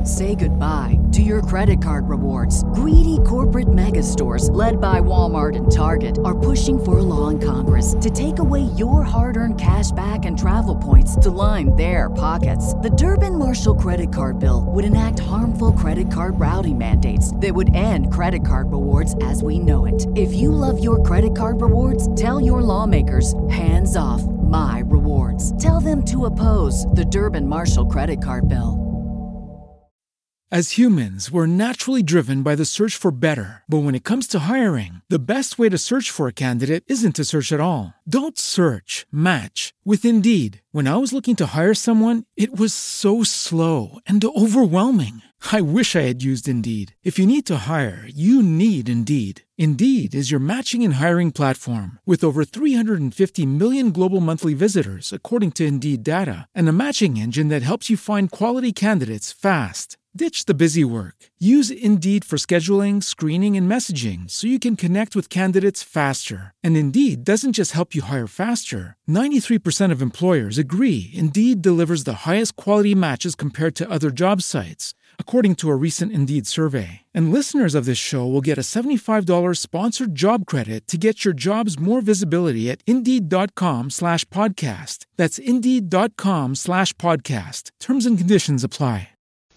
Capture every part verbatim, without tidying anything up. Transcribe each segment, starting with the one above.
Say goodbye to your credit card rewards. Greedy corporate mega stores, led by Walmart and Target, are pushing for a law in Congress to take away your hard-earned cash back and travel points to line their pockets. The Durbin-Marshall credit card bill would enact harmful credit card routing mandates that would end credit card rewards as we know it. If you love your credit card rewards, tell your lawmakers, hands off my rewards. Tell them to oppose the Durbin-Marshall credit card bill. As humans, we're naturally driven by the search for better. But when it comes to hiring, the best way to search for a candidate isn't to search at all. Don't search, match with Indeed. When I was looking to hire someone, it was so slow and overwhelming. I wish I had used Indeed. If you need to hire, you need Indeed. Indeed is your matching and hiring platform with over three hundred fifty million global monthly visitors, according to Indeed data, and a matching engine that helps you find quality candidates fast. Ditch the busy work. Use Indeed for scheduling, screening, and messaging so you can connect with candidates faster. And Indeed doesn't just help you hire faster. ninety-three percent of employers agree Indeed delivers the highest quality matches compared to other job sites, according to a recent Indeed survey. And listeners of this show will get a seventy-five dollars sponsored job credit to get your jobs more visibility at Indeed.com slash podcast. That's Indeed.com slash podcast. Terms and conditions apply.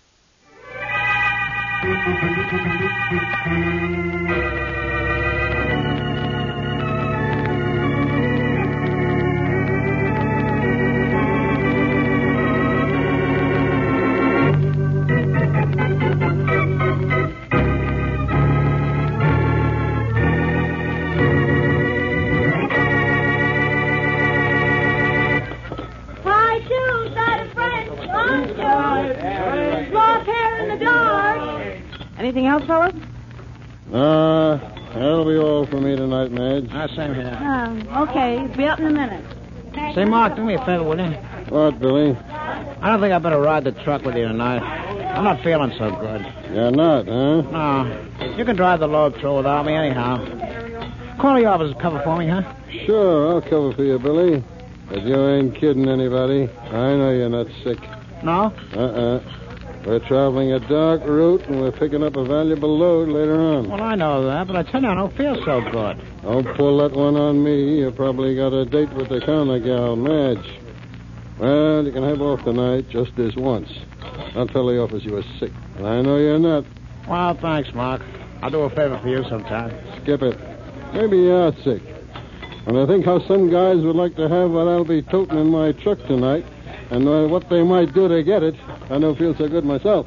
Hi, too, side of French. Long shoes. Lost hair in the dark. Anything else, fellas? Uh, that'll be all for me tonight, Madge. Ah, same here. Oh, okay. Be up in a minute. Say, Mark, do me a favor, will you? What, Billy? I don't think I better ride the truck with you tonight. I'm not feeling so good. You're not, huh? No. You can drive the load through without me anyhow. Call the office to cover for me, huh? Sure, I'll cover for you, Billy. But you ain't kidding anybody. I know you're not sick. No? Uh-uh. We're traveling a dark route, and we're picking up a valuable load later on. Well, I know that, but I tell you, I don't feel so good. Don't pull that one on me. You probably got a date with the counter gal, Madge. Well, you can have off tonight, just this once. I'll tell the office you were sick, and I know you're not. Well, thanks, Mark. I'll do a favor for you sometime. Skip it. Maybe you are sick. And I think how some guys would like to have what I'll be toting in my truck tonight, and uh, what they might do to get it. I don't feel so good myself.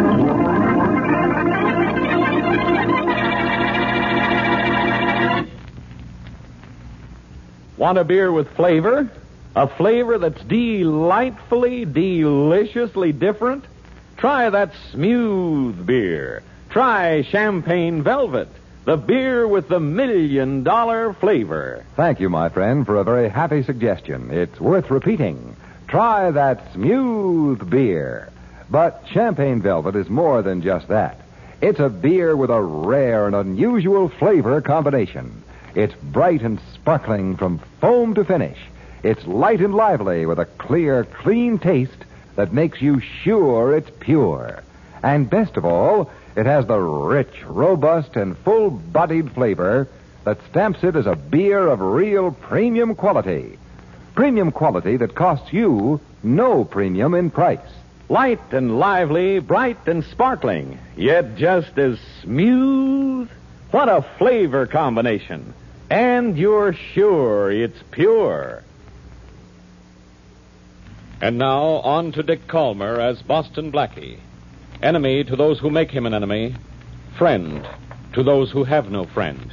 Want a beer with flavor? A flavor that's delightfully, deliciously different? Try that smooth beer. Try Champagne Velvet, the beer with the million-dollar flavor. Thank you, my friend, for a very happy suggestion. It's worth repeating. Try that smooth beer. But Champagne Velvet is more than just that. It's a beer with a rare and unusual flavor combination. It's bright and sparkling from foam to finish. It's light and lively with a clear, clean taste that makes you sure it's pure. And best of all, it has the rich, robust, and full-bodied flavor that stamps it as a beer of real premium quality. Premium quality that costs you no premium in price. Light and lively, bright and sparkling, yet just as smooth. What a flavor combination. And you're sure it's pure. And now, on to Dick Calmer as Boston Blackie. Enemy to those who make him an enemy. Friend to those who have no friend.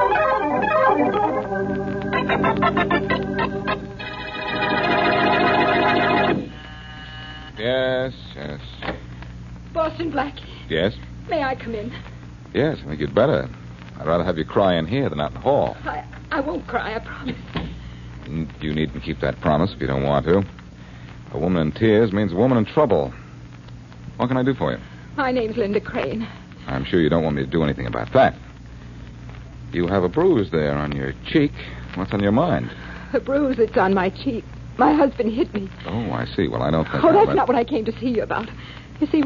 Yes, yes. Boston Blackie, Yes? may I come in? Yes, I think you'd better. I'd rather have you cry in here than out in the hall. I, I won't cry, I promise. Mm, You needn't keep that promise if you don't want to. A woman in tears means a woman in trouble. What can I do for you? My name's Linda Crane. I'm sure you don't want me to do anything about that. You have a bruise there on your cheek. What's on your mind? A bruise that's on my cheek. My husband hit me. Oh, I see. Well, I don't think... Oh, I'll that's let- not what I came to see you about. You see, we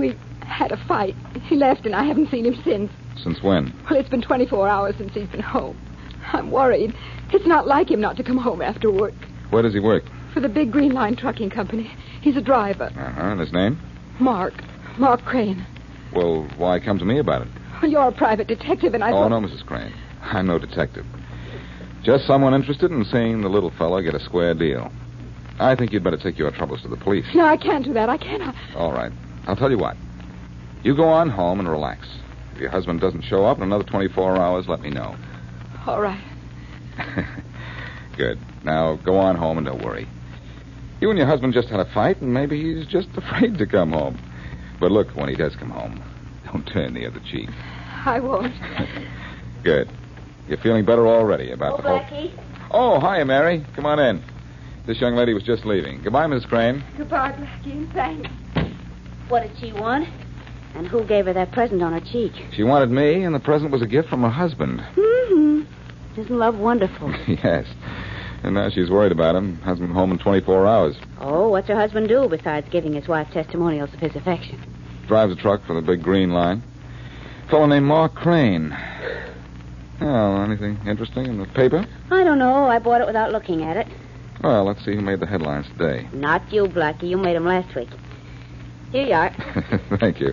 Had a fight. He left, and I haven't seen him since. Since when? Well, it's been twenty-four hours since he's been home. I'm worried. It's not like him not to come home after work. Where does he work? For the Big Green Line Trucking Company. He's a driver. Uh-huh. And his name? Mark. Mark Crane. Well, why come to me about it? Well, you're a private detective, and I Oh, thought... no, Missus Crane. I'm no detective. Just someone interested in seeing the little fellow get a square deal. I think you'd better take your troubles to the police. No, I can't do that. I cannot. All right. I'll tell you what. You go on home and relax. If your husband doesn't show up in another twenty-four hours, let me know. All right. Good. Now, go on home and don't worry. You and your husband just had a fight, and maybe he's just afraid to come home. But look, when he does come home, don't turn the other cheek. I won't. Good. You're feeling better already about Oh, the whole... Blackie. Oh, hiya, Mary. Come on in. This young lady was just leaving. Goodbye, Missus Crane. Goodbye, Blackie, and thanks. What did she want? And who gave her that present on her cheek? She wanted me, and the present was a gift from her husband. Mm-hmm. Isn't love wonderful? Yes. And now she's worried about him. Husband home in twenty-four hours. Oh, what's her husband do besides giving his wife testimonials of his affection? Drives a truck for the Big Green Line. Fellow named Mark Crane. Oh, anything interesting in the paper? I don't know. I bought it without looking at it. Well, let's see who made the headlines today. Not you, Blackie. You made them last week. Here you are. Thank you.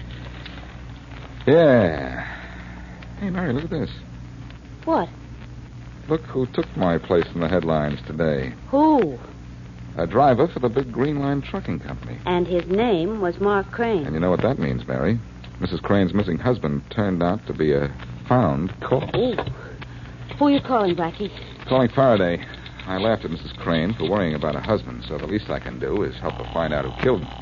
Yeah. Hey, Mary, look at this. What? Look who took my place in the headlines today. Who? A driver for the Big Green Line Trucking Company. And his name was Mark Crane. And you know what that means, Mary? Missus Crane's missing husband turned out to be a found corpse. Ooh. Who are you calling, Blackie? Calling Faraday. I laughed at Missus Crane for worrying about her husband, so the least I can do is help her find out who killed him.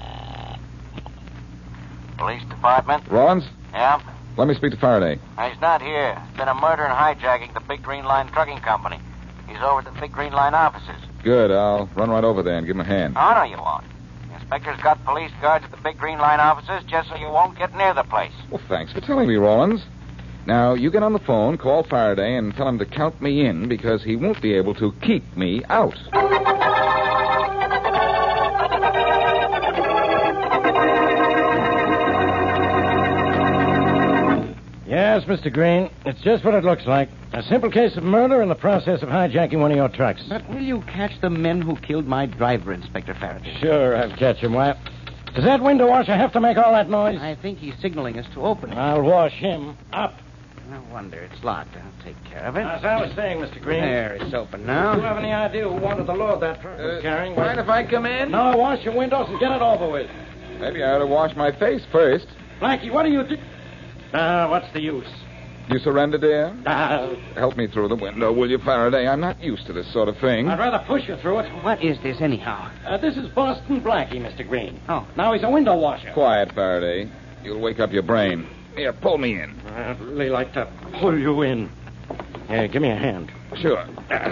Police department? Rollins? Yeah? Let me speak to Faraday. He's not here. There's been a murder and hijacking the Big Green Line Trucking Company. He's over at the Big Green Line offices. Good. I'll run right over there and give him a hand. Oh, no, you won't. The inspector's got police guards at the Big Green Line offices just so you won't get near the place. Well, thanks for telling me, Rollins. Now, you get on the phone, call Faraday, and tell him to count me in because he won't be able to keep me out. Yes, Mister Green. It's just what it looks like. A simple case of murder in the process of hijacking one of your trucks. But will you catch the men who killed my driver, Inspector Faraday? Sure, I'll catch him. Why, does that window washer have to make all that noise? I think he's signaling us to open it. I'll wash him up. No wonder it's locked. I'll take care of it. As I was saying, Mister Green. There, it's open now. Do you have any idea who wanted the load that truck was Uh, carrying? mind if I come in? No, wash your windows and get it over with. Maybe I ought to wash my face first. Blackie, what are you do... Ah, what's the use? You surrender, dear? Ah, Help me through the window, will you, Faraday? I'm not used to this sort of thing. I'd rather push you through it. What is this, anyhow? Uh, this is Boston Blackie, Mister Green. Oh. Now he's a window washer. Quiet, Faraday. You'll wake up your brain. Here, pull me in. I'd really like to pull you in. Here, give me a hand. Sure.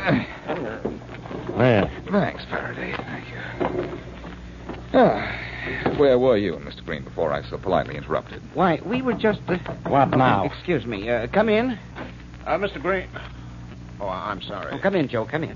There. Thanks, Faraday. Thank you. Ah, where were you and Mister Green before I so politely interrupted? Why, we were just... Uh... What now? Excuse me. Uh, come in. Uh, Mister Green. Oh, I'm sorry. Oh, come in, Joe. Come in.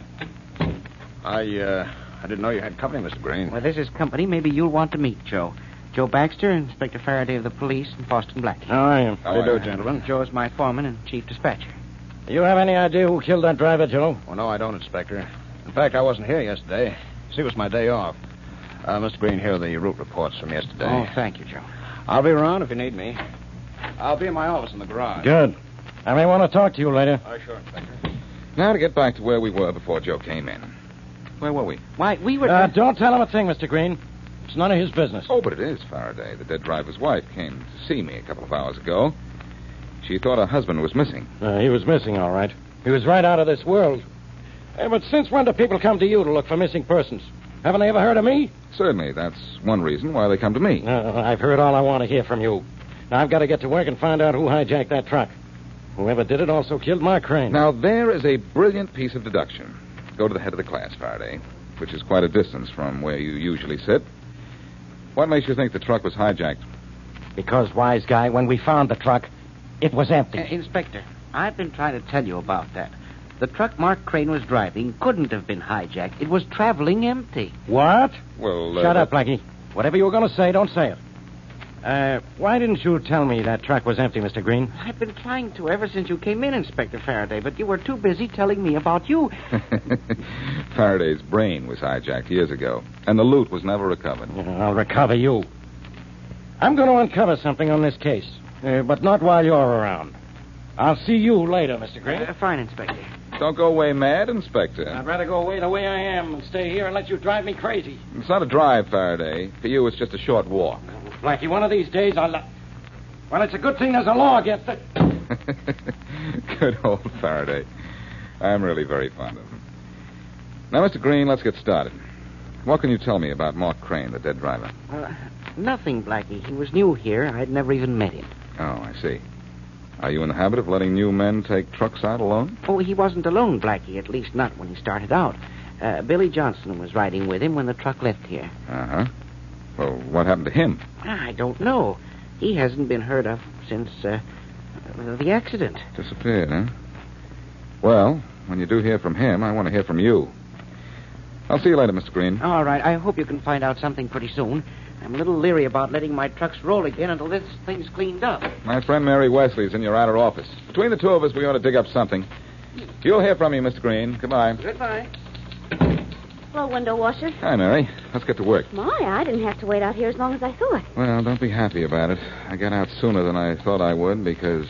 I, uh, I didn't know you had company, Mister Green. Well, this is company. Maybe you'll want to meet Joe. Joe Baxter, Inspector Faraday of the police, and Boston Blackie. How are you? How do you do, gentlemen? Joe's my foreman and chief dispatcher. Do you have any idea who killed that driver, Joe? Well, no, I don't, Inspector. In fact, I wasn't here yesterday. See, it was my day off. Uh, Mister Green, here are the route reports from yesterday. Oh, thank you, Joe. I'll be around if you need me. I'll be in my office in the garage. Good. I may want to talk to you later. Oh, sure, Inspector. Now to get back to where we were before Joe came in. Where were we? Why, we were... Uh, don't tell him a thing, Mister Green. It's none of his business. Oh, but it is, Faraday. The dead driver's wife came to see me a couple of hours ago. She thought her husband was missing. Uh, he was missing, all right. He was right out of this world. Uh, but since when do people come to you to look for missing persons? Haven't they ever heard of me? Certainly. That's one reason why they come to me. Uh, I've heard all I want to hear from you. Now, I've got to get to work and find out who hijacked that truck. Whoever did it also killed Mark Crane. Now, there is a brilliant piece of deduction. Go to the head of the class, Faraday, which is quite a distance from where you usually sit. What makes you think the truck was hijacked? Because, wise guy, when we found the truck, it was empty. Uh, Inspector, I've been trying to tell you about that. The truck Mark Crane was driving couldn't have been hijacked. It was traveling empty. What? Well, uh, Shut up, Blackie. Whatever you were going to say, don't say it. Uh, why didn't you tell me that truck was empty, Mister Green? I've been trying to ever since you came in, Inspector Faraday, but you were too busy telling me about you. Faraday's brain was hijacked years ago, and the loot was never recovered. I'll recover you. I'm going to uncover something on this case, uh, but not while you're around. I'll see you later, Mister Green. Uh, fine, Inspector. Don't go away mad, Inspector. I'd rather go away the way I am and stay here and let you drive me crazy. It's not a drive, Faraday. For you, it's just a short walk. Blackie, one of these days I'll... Uh... Well, it's a good thing there's a law against it. Good old Faraday. I'm really very fond of him. Now, Mister Green, let's get started. What can you tell me about Mark Crane, the dead driver? Uh, nothing, Blackie. He was new here. I'd never even met him. Oh, I see. Are you in the habit of letting new men take trucks out alone? Oh, he wasn't alone, Blackie, at least not when he started out. Uh, Billy Johnson was riding with him when the truck left here. Uh-huh. Well, what happened to him? I don't know. He hasn't been heard of since uh, the accident. Disappeared, huh? Well, when you do hear from him, I want to hear from you. I'll see you later, Mister Green. All right. I hope you can find out something pretty soon. I'm a little leery about letting my trucks roll again until this thing's cleaned up. My friend Mary Wesley's in your outer office. Between the two of us, we ought to dig up something. You'll hear from me, Mister Green. Goodbye. Goodbye. Hello, window washer. Hi, Mary. Let's get to work. My, I didn't have to wait out here as long as I thought. Well, don't be happy about it. I got out sooner than I thought I would because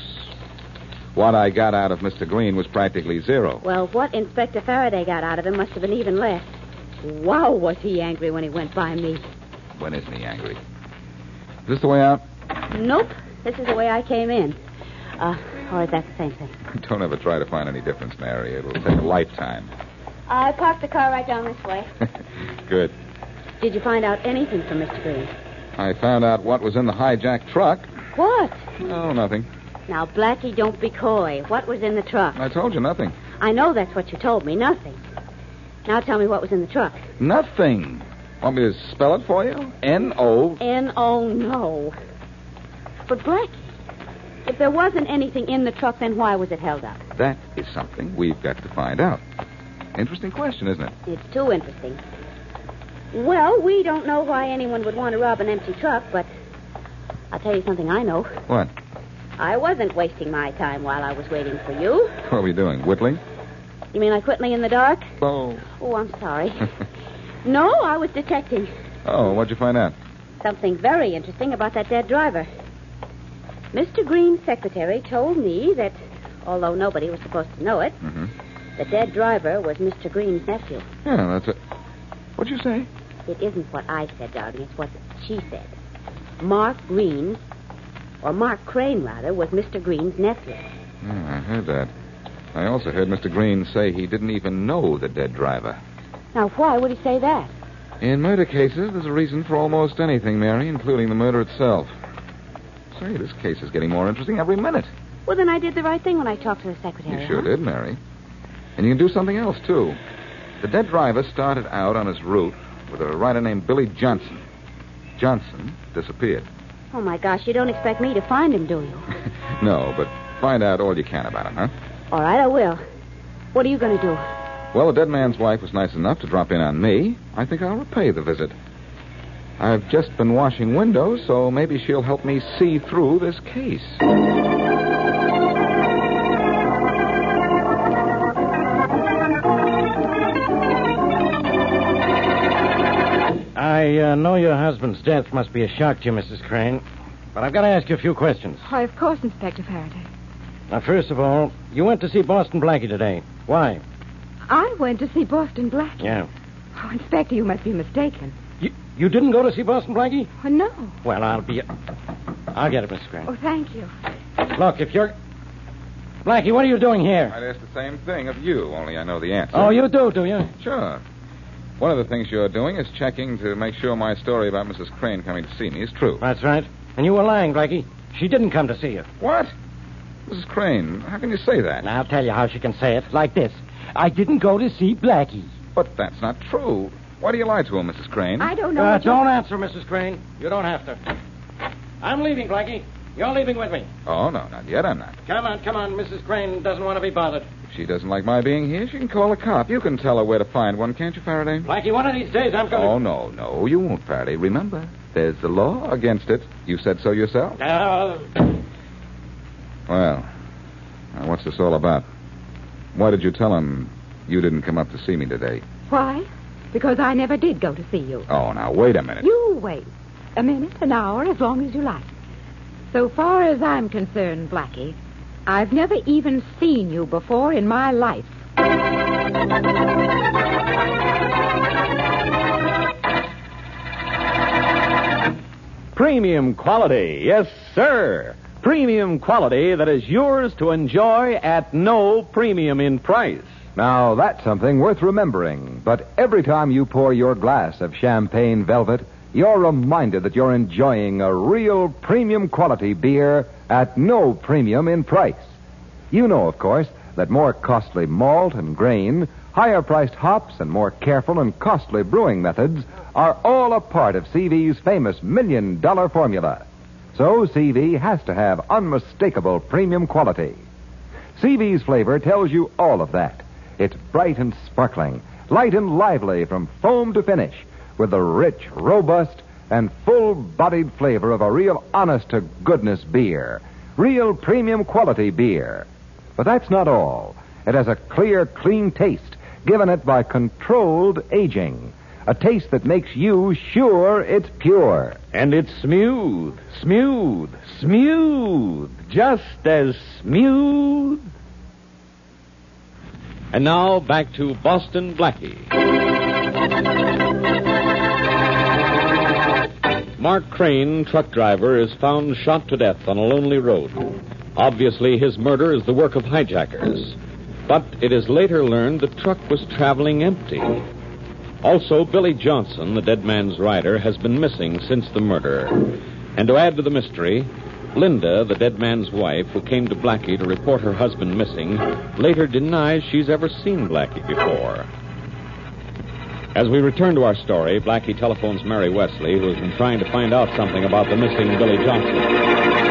what I got out of Mister Green was practically zero. Well, what Inspector Faraday got out of him must have been even less. Wow, was he angry when he went by me. When isn't he angry? Is this the way out? Nope. This is the way I came in. Uh, or is that the same thing? Don't ever try to find any difference, Mary. It'll take a lifetime. I parked the car right down this way. Good. Did you find out anything from Mister Green? I found out what was in the hijacked truck. What? Oh, nothing. Now, Blackie, don't be coy. What was in the truck? I told you nothing. I know that's what you told me. Nothing. Now tell me what was in the truck. Nothing. Want me to spell it for you? N O N O no. But, Blackie, if there wasn't anything in the truck, then why was it held up? That is something we've got to find out. Interesting question, isn't it? It's too interesting. Well, we don't know why anyone would want to rob an empty truck, but I'll tell you something I know. What? I wasn't wasting my time while I was waiting for you. What are we doing? Whittling? You mean I quit me in the dark? Oh. Oh, I'm sorry. No, I was detecting. Oh, what'd you find out? Something very interesting about that dead driver. Mister Green's secretary told me that, although nobody was supposed to know it, mm-hmm. the dead driver was Mister Green's nephew. Yeah, that's it. What'd you say? It isn't what I said, darling. It's what she said. Mark Green, or Mark Crane, rather, was Mister Green's nephew. Yeah, I heard that. I also heard Mister Green say he didn't even know the dead driver. Now, why would he say that? In murder cases, there's a reason for almost anything, Mary, including the murder itself. Say, this case is getting more interesting every minute. Well, then I did the right thing when I talked to the secretary. You sure huh? did, Mary. And you can do something else, too. The dead driver started out on his route with a writer named Billy Johnson. Johnson disappeared. Oh, my gosh, you don't expect me to find him, do you? No, but find out all you can about him, huh? All right, I will. What are you going to do? Well, the dead man's wife was nice enough to drop in on me. I think I'll repay the visit. I've just been washing windows, so maybe she'll help me see through this case. I uh, know your husband's death must be a shock to you, Missus Crane, but I've got to ask you a few questions. Why, of course, Inspector Faraday. Now, first of all, you went to see Boston Blackie today. Why? I went to see Boston Blackie. Yeah. Oh, Inspector, you must be mistaken. You, you didn't go to see Boston Blackie? Oh, no. Well, I'll be... I'll get it, Miss Crane. Oh, thank you. Look, if you're... Blackie, what are you doing here? I'd ask the same thing of you, only I know the answer. Oh, you do, do you? Sure. One of the things you're doing is checking to make sure my story about Missus Crane coming to see me is true. That's right. And you were lying, Blackie. She didn't come to see you. What? Missus Crane, how can you say that? Now, I'll tell you how she can say it. Like this. I didn't go to see Blackie. But that's not true. Why do you lie to her, Missus Crane? I don't know. Uh, what don't answer, Missus Crane. You don't have to. I'm leaving, Blackie. You're leaving with me. Oh, no, not yet, I'm not. Come on, come on. Missus Crane doesn't want to be bothered. If she doesn't like my being here, she can call a cop. You can tell her where to find one, can't you, Faraday? Blackie, one of these days I'm going to... Oh, no, no, you won't, Faraday. Remember, There's the law against it. You said so yourself. Uh... Well, now what's this all about? Why did you tell him you didn't come up to see me today? Why? Because I never did go to see you. Oh, now, wait a minute. You wait. A minute, an hour, as long as you like. So far as I'm concerned, Blackie, I've never even seen you before in my life. Premium quality, yes, sir. Premium quality that is yours to enjoy at no premium in price. Now, that's something worth remembering. But every time you pour your glass of champagne velvet, you're reminded that you're enjoying a real premium quality beer at no premium in price. You know, of course, that more costly malt and grain, higher-priced hops, and more careful and costly brewing methods are all a part of C V's famous million-dollar formula. So C V has to have unmistakable premium quality. C V's flavor tells you all of that. It's bright and sparkling, light and lively from foam to finish, with the rich, robust, and full-bodied flavor of a real honest-to-goodness beer. Real premium quality beer. But that's not all. It has a clear, clean taste, given it by controlled aging. A taste that makes you sure it's pure. And it's smooth, smooth, smooth. Just as smooth. And now back to Boston Blackie. Mark Crane, truck driver, is found shot to death on a lonely road. Obviously, his murder is the work of hijackers. But it is later learned the truck was traveling empty. Also, Billy Johnson, the dead man's rider, has been missing since the murder. And to add to the mystery, Linda, the dead man's wife, who came to Blackie to report her husband missing, later denies she's ever seen Blackie before. As we return to our story, Blackie telephones Mary Wesley, who has been trying to find out something about the missing Billy Johnson.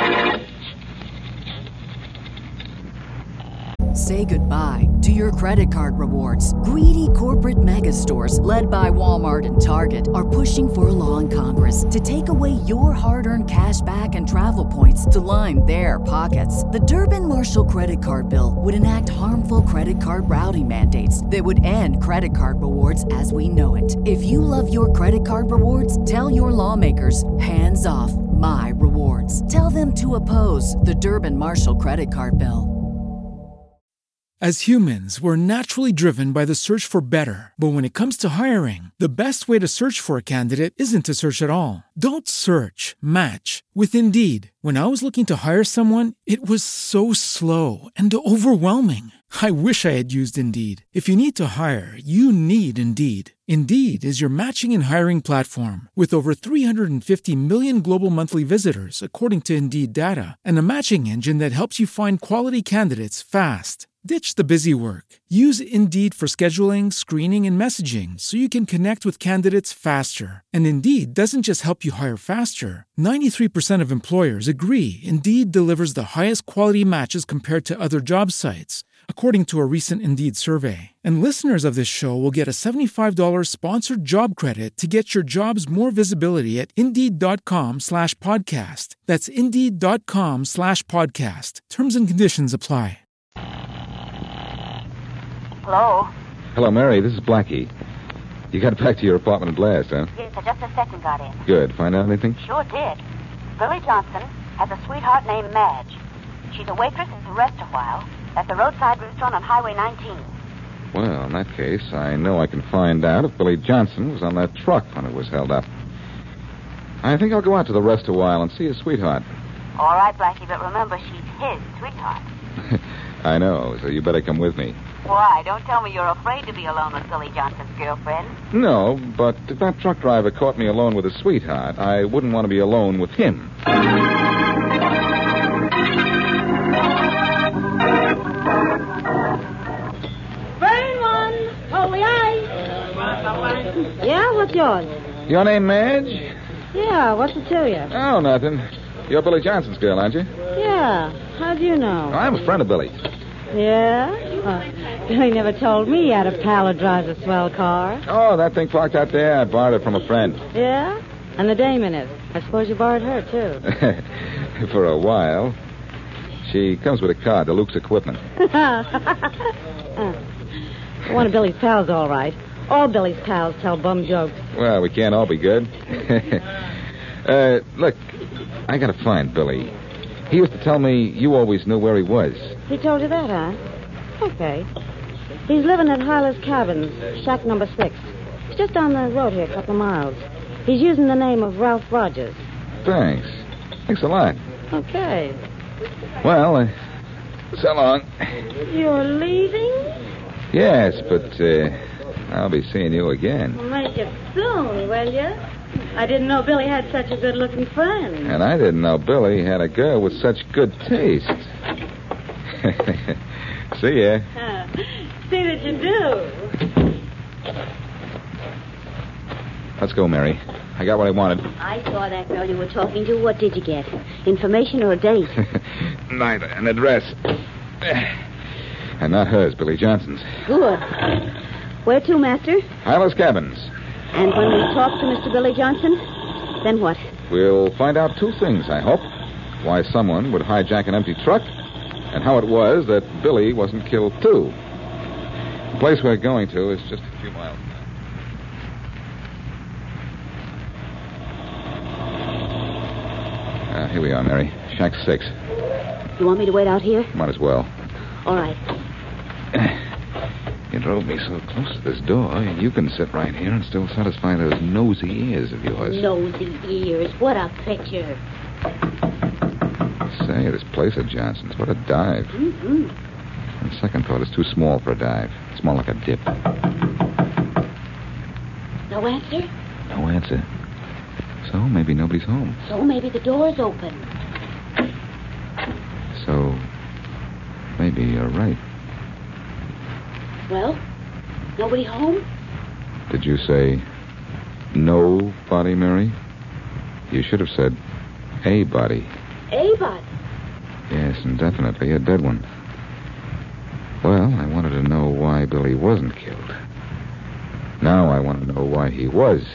Say goodbye to your credit card rewards. Greedy corporate mega stores, led by Walmart and Target, are pushing for a law in Congress to take away your hard-earned cash back and travel points to line their pockets. The Durbin-Marshall credit card bill would enact harmful credit card routing mandates that would end credit card rewards as we know it. If you love your credit card rewards, tell your lawmakers, hands off my rewards. Tell them to oppose the Durbin-Marshall credit card bill. As humans, we're naturally driven by the search for better. But when it comes to hiring, the best way to search for a candidate isn't to search at all. Don't search, match with Indeed. When I was looking to hire someone, it was so slow and overwhelming. I wish I had used Indeed. If you need to hire, you need Indeed. Indeed is your matching and hiring platform with over three hundred fifty million global monthly visitors, according to Indeed data, and a matching engine that helps you find quality candidates fast. Ditch the busy work. Use Indeed for scheduling, screening, and messaging so you can connect with candidates faster. And Indeed doesn't just help you hire faster. ninety-three percent of employers agree Indeed delivers the highest quality matches compared to other job sites, according to a recent Indeed survey. And listeners of this show will get a seventy-five dollars sponsored job credit to get your jobs more visibility at Indeed.com slash podcast. That's Indeed.com slash podcast. Terms and conditions apply. Hello? Hello, Mary. This is Blackie. You got back to your apartment at last, huh? Yes, I just a second got in. Good. Find out anything? Sure did. Billy Johnson has a sweetheart named Madge. She's a waitress at the Rest a While at the roadside restaurant on Highway nineteen. Well, in that case, I know I can find out if Billy Johnson was on that truck when it was held up. I think I'll go out to the Rest a While and see his sweetheart. All right, Blackie, but remember, she's his sweetheart. I know, so you better come with me. Why? Don't tell me you're afraid to be alone with Billy Johnson's girlfriend. No, but if that truck driver caught me alone with his sweetheart, I wouldn't want to be alone with him. Burn one. Holy ice. Yeah, what's yours? Your name, Madge? Yeah, what's it to you? Oh, nothing. You're Billy Johnson's girl, aren't you? Yeah. How'd you know? I'm a friend of Billy. Yeah? Oh, Billy never told me he had a pal who drives a swell car. Oh, that thing parked out there. I borrowed it from a friend. Yeah? And the dame in it. I suppose you borrowed her, too. For a while. She comes with a card to Luke's equipment. One of Billy's pals, all right. All Billy's pals tell bum jokes. Well, we can't all be good. uh, look, I gotta find Billy. He used to tell me you always knew where he was. He told you that, huh? Okay. He's living at Hyler's Cabins, shack number six. It's just down the road here, a couple of miles. He's using the name of Ralph Rogers. Thanks. Thanks a lot. Okay. Well, uh, so long. You're leaving? Yes, but uh, I'll be seeing you again. Well, make it soon, will you? I didn't know Billy had such a good-looking friend. And I didn't know Billy had a girl with such good taste. See ya. Uh, see that you do. Let's go, Mary. I got what I wanted. I saw that girl you were talking to. What did you get? Information or a date? Neither. An address. And not hers, Billy Johnson's. Good. Where to, Master? Hyler's Cabins. And when we talk to Mister Billy Johnson, then what? We'll find out two things, I hope. Why someone would hijack an empty truck, and how it was that Billy wasn't killed, too. The place we're going to is just a few miles. Uh, here we are, Mary. Shack six. You want me to wait out here? Might as well. All right. You drove me so close to this door, you can sit right here and still satisfy those nosy ears of yours. Nosy ears. What a picture. Say, this place of Johnson's, what a dive. Mm-hmm. On second thought, it's too small for a dive. It's more like a dip. No answer? No answer. So maybe nobody's home. So maybe the door's open. So maybe you're right. Well, nobody home? Did you say nobody, Mary? You should have said a body. A body? Yes, and definitely a dead one. Well, I wanted to know why Billy wasn't killed. Now I want to know why he was.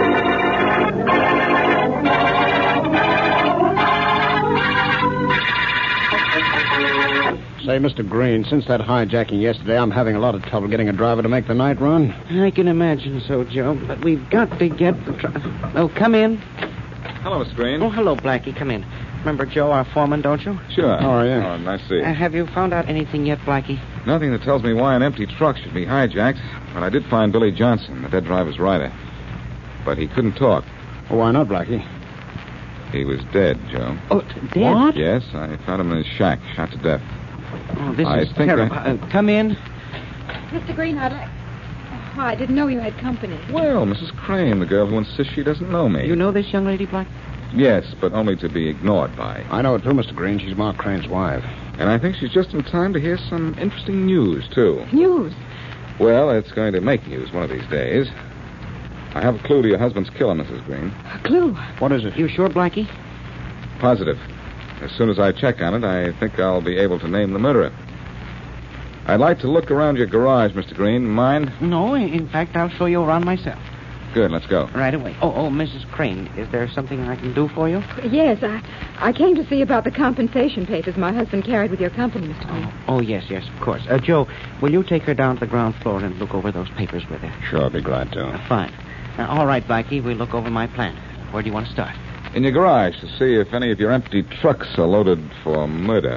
Say, Mister Green, since that hijacking yesterday, I'm having a lot of trouble getting a driver to make the night run. I can imagine so, Joe, but we've got to get the... Tr- oh, come in. Hello, Mister Green. Oh, hello, Blackie. Come in. Remember Joe, our foreman, don't you? Sure. How are you? Oh, nice to see you. Uh, have you found out anything yet, Blackie? Nothing that tells me why an empty truck should be hijacked, but I did find Billy Johnson, the dead driver's rider. But he couldn't talk. Well, why not, Blackie? He was dead, Joe. Oh, dead? What? Yes, I found him in his shack, shot to death. Oh, this I is think terrible. I... Uh, come in. Mister Green, I'd like... Oh, I didn't know you had company. Well, Missus Crane, the girl who insists she doesn't know me. You know this young lady, Black? Yes, but only to be ignored by. I know it too, Mister Green. She's Mark Crane's wife. And I think she's just in time to hear some interesting news, too. News? Well, it's going to make news one of these days. I have a clue to your husband's killer, Missus Green. A clue? What is it? You sure, Blackie? Positive. As soon as I check on it, I think I'll be able to name the murderer. I'd like to look around your garage, Mister Green. Mind? No, in fact, I'll show you around myself. Good, let's go. Right away. Oh, oh, Missus Crane, is there something I can do for you? Yes, I, I came to see about the compensation papers my husband carried with your company, Mister Green. Oh, yes, yes, of course. Uh, Joe, will you take her down to the ground floor and look over those papers with her? Sure, I'll be glad to. Uh, fine. Uh, all right, Blackie, we'll look over my plan. Where do you want to start? In your garage to see if any of your empty trucks are loaded for murder.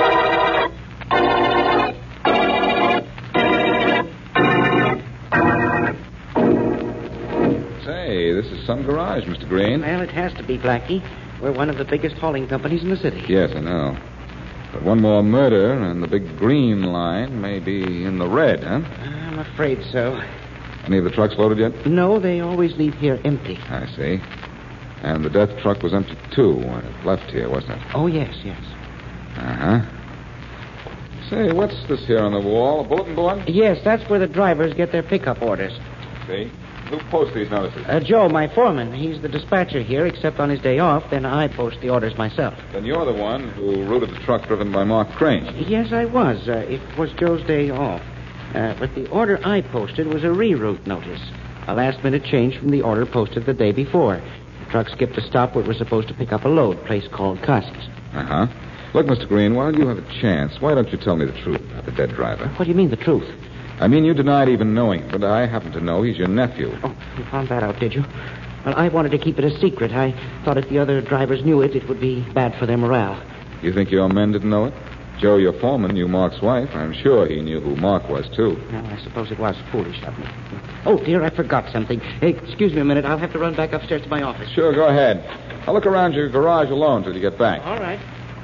Say, this is some garage, Mister Green. Well, it has to be, Blackie. We're one of the biggest hauling companies in the city. Yes, I know. But one more murder, and the big green line may be in the red, huh? I'm afraid so. Any of the trucks loaded yet? No, they always leave here empty. I see. And the death truck was empty, too, when it left here, wasn't it? Oh, yes, yes. Uh-huh. Say, what's this here on the wall? A bulletin board? Yes, that's where the drivers get their pickup orders. See? Who posts these notices? Uh, Joe, my foreman. He's the dispatcher here, except on his day off. Then I post the orders myself. Then you're the one who routed the truck driven by Mark Crane. Yes, I was. Uh, it was Joe's day off. Uh, but the order I posted was a reroute notice. A last-minute change from the order posted the day before. truck skipped a stop where it was supposed to pick up a load, a place called Cassie's. Uh-huh. Look, Mister Green, while you have a chance, why don't you tell me the truth about the dead driver? What do you mean, the truth? I mean, you denied even knowing, but I happen to know he's your nephew. Oh, you found that out, did you? Well, I wanted to keep it a secret. I thought if the other drivers knew it, it would be bad for their morale. You think your men didn't know it? Joe, your foreman, knew Mark's wife. I'm sure he knew who Mark was, too. Well, I suppose it was foolish of me. Oh, dear, I forgot something. Hey, excuse me a minute. I'll have to run back upstairs to my office. Sure, go ahead. I'll look around your garage alone till you get back. All right.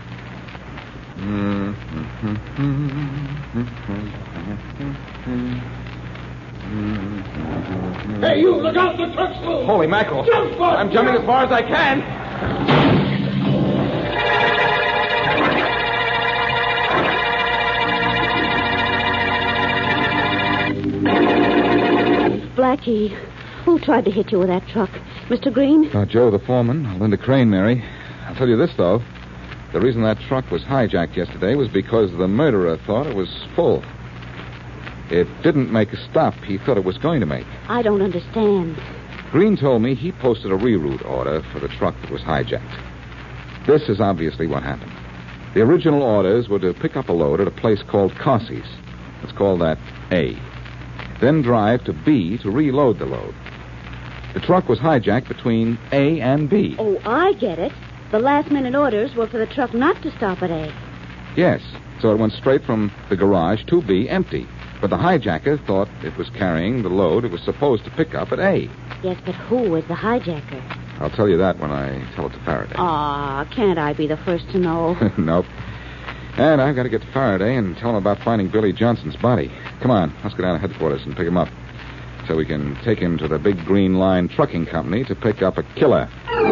Hey, you, look out, the truck's full. Holy mackerel. Jump for it. I'm jumping as far as I can. Blackie, who tried to hit you with that truck? Mister Green? Uh, Joe, the foreman. Linda Crane, Mary. I'll tell you this, though. The reason that truck was hijacked yesterday was because the murderer thought it was full. It didn't make a stop he thought it was going to make. I don't understand. Green told me he posted a reroute order for the truck that was hijacked. This is obviously what happened. The original orders were to pick up a load at a place called Cassie's. Let's call that A. Then drive to B to reload the load. The truck was hijacked between A and B. Oh, I get it. The last-minute orders were for the truck not to stop at A. Yes, so it went straight from the garage to B empty. But the hijacker thought it was carrying the load it was supposed to pick up at A. Yes, but who was the hijacker? I'll tell you that when I tell it to Faraday. Ah, can't I be the first to know? Nope. And I've got to get to Faraday and tell him about finding Billy Johnson's body. Come on, let's go down to headquarters and pick him up. So we can take him to the Big Green Line Trucking Company to pick up a killer.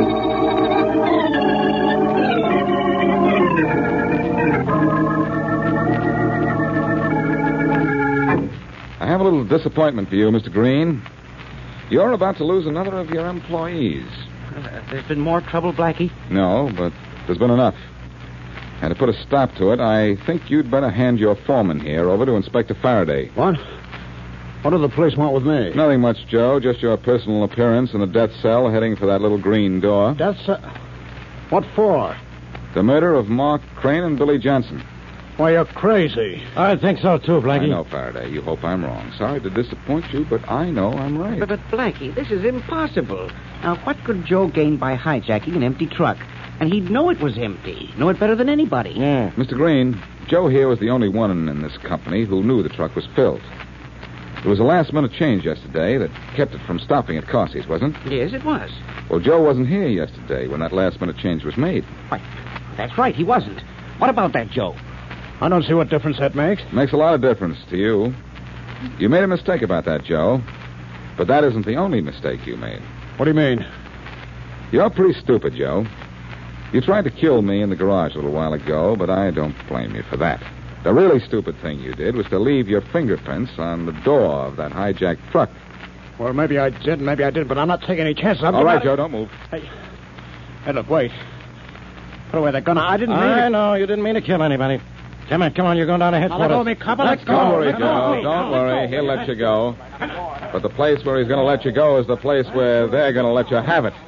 I have a little disappointment for you, Mister Green. You're about to lose another of your employees. Uh, there's been more trouble, Blackie? No, but there's been enough. And to put a stop to it, I think you'd better hand your foreman here over to Inspector Faraday. What? What do the police want with me? Nothing much, Joe. Just your personal appearance in a death cell heading for that little green door. Death cell? What for? The murder of Mark Crane and Billy Johnson. Why, you're crazy. I think so, too, Blackie. I know, Faraday. You hope I'm wrong. Sorry to disappoint you, but I know I'm right. But, but Blackie, this is impossible. Now, what could Joe gain by hijacking an empty truck? And he'd know it was empty. Know it better than anybody. Yeah. Mister Green, Joe here was the only one in, in this company who knew the truck was filled. It was a last-minute change yesterday that kept it from stopping at Cassie's, wasn't it? Yes, it was. Well, Joe wasn't here yesterday when that last-minute change was made. Why, that's right, he wasn't. What about that, Joe? I don't see what difference that makes. Makes a lot of difference to you. You made a mistake about that, Joe. But that isn't the only mistake you made. What do you mean? You're pretty stupid, Joe. You tried to kill me in the garage a little while ago, but I don't blame you for that. The really stupid thing you did was to leave your fingerprints on the door of that hijacked truck. Well, maybe I did, maybe I didn't, but I'm not taking any chances. I'm All right, not... Joe, don't move. Hey, hey, look, wait. Put away that gun. I didn't mean I to... know, you didn't mean to kill anybody. Come on, come on, you're going down to headquarters. Now, let go of me, copper. Let's go. Don't worry, Let Joe. go. Don't worry. He'll let you go. But the place where he's going to let you go is the place where they're going to let you have it.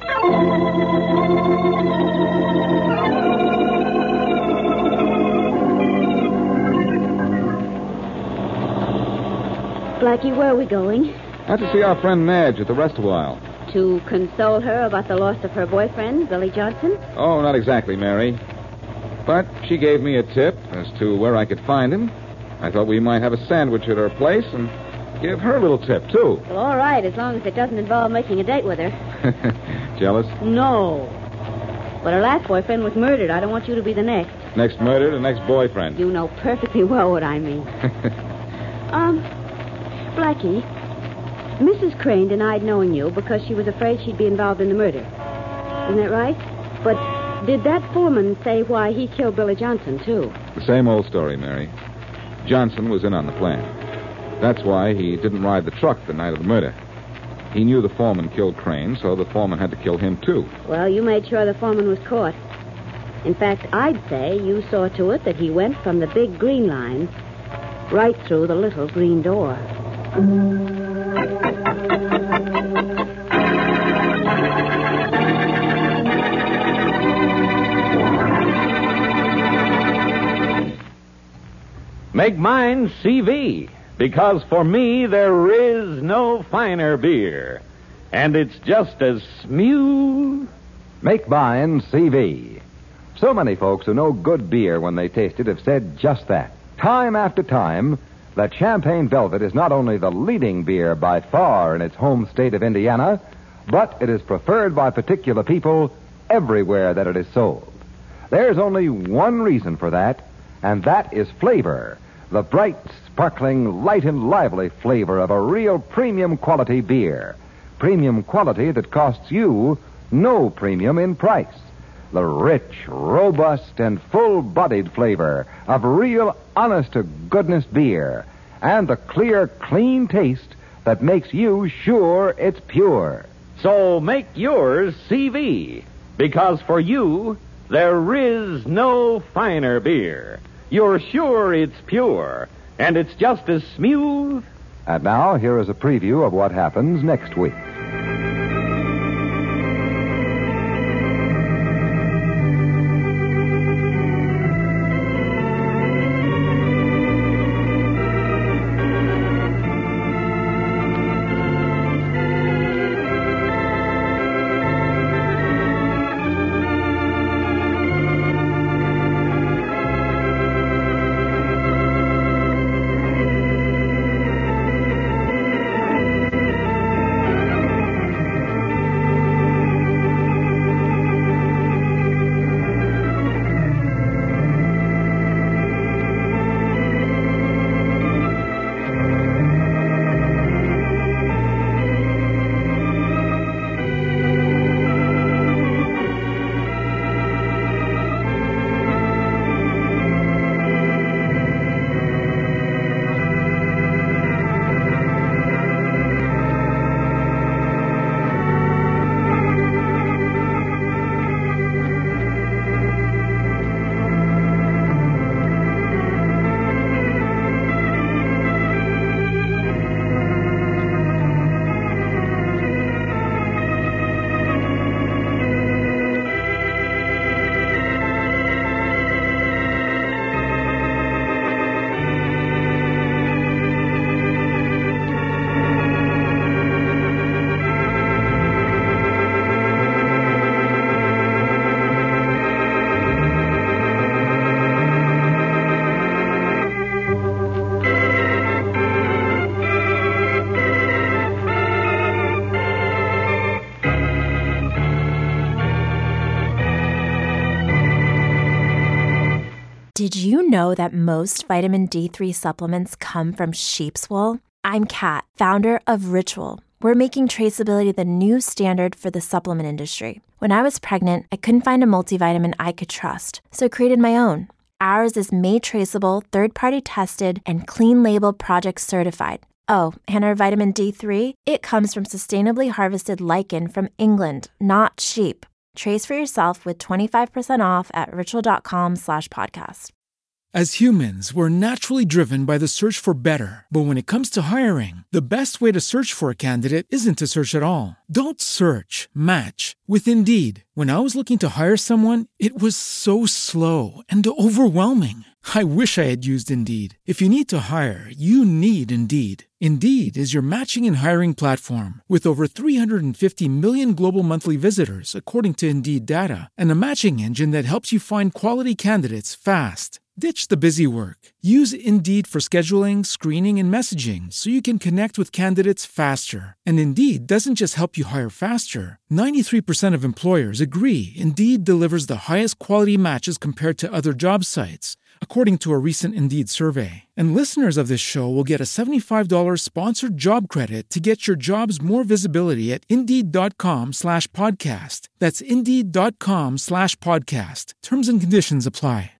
Blackie, where are we going? Out to see our friend Madge at the rest a while. To console her about the loss of her boyfriend, Billy Johnson? Oh, not exactly, Mary. But she gave me a tip as to where I could find him. I thought we might have a sandwich at her place and give her a little tip, too. Well, all right, as long as it doesn't involve making a date with her. Jealous? No. But her last boyfriend was murdered. I don't want you to be the next. Next murder, the next boyfriend. You know perfectly well what I mean. um, Blackie, Missus Crane denied knowing you because she was afraid she'd be involved in the murder. Isn't that right? But did that foreman say why he killed Billy Johnson, too? The same old story, Mary. Johnson was in on the plan. That's why he didn't ride the truck the night of the murder. He knew the foreman killed Crane, so the foreman had to kill him, too. Well, you made sure the foreman was caught. In fact, I'd say you saw to it that he went from the big green line right through the little green door. Make mine C V, because for me there is no finer beer. And it's just as smooth. Make mine C V. So many folks who know good beer when they taste it have said just that. Time after time, that Champagne Velvet is not only the leading beer by far in its home state of Indiana, but it is preferred by particular people everywhere that it is sold. There's only one reason for that, and that is flavor. The bright, sparkling, light and lively flavor of a real premium quality beer. Premium quality that costs you no premium in price. The rich, robust, and full-bodied flavor of real, honest-to-goodness beer. And the clear, clean taste that makes you sure it's pure. So make yours C V, because for you, there is no finer beer. You're sure it's pure, and it's just as smooth. And now, here is a preview of what happens next week. Did you know that most vitamin D three supplements come from sheep's wool? I'm Kat, founder of Ritual. We're making traceability the new standard for the supplement industry. When I was pregnant, I couldn't find a multivitamin I could trust, so I created my own. Ours is made traceable, third-party tested, and clean label project certified. Oh, and our vitamin D three? It comes from sustainably harvested lichen from England, not sheep. Trace for yourself with twenty-five percent off at ritual.com slash podcast. As humans, we're naturally driven by the search for better. But when it comes to hiring, the best way to search for a candidate isn't to search at all. Don't search, match with Indeed. When I was looking to hire someone, it was so slow and overwhelming. I wish I had used Indeed. If you need to hire, you need Indeed. Indeed is your matching and hiring platform with over three hundred fifty million global monthly visitors, according to Indeed data, and a matching engine that helps you find quality candidates fast. Ditch the busy work. Use Indeed for scheduling, screening, and messaging so you can connect with candidates faster. And Indeed doesn't just help you hire faster. ninety-three percent of employers agree Indeed delivers the highest quality matches compared to other job sites, according to a recent Indeed survey. And listeners of this show will get a seventy-five dollars sponsored job credit to get your jobs more visibility at Indeed.com slash podcast. That's Indeed.com slash podcast. Terms and conditions apply.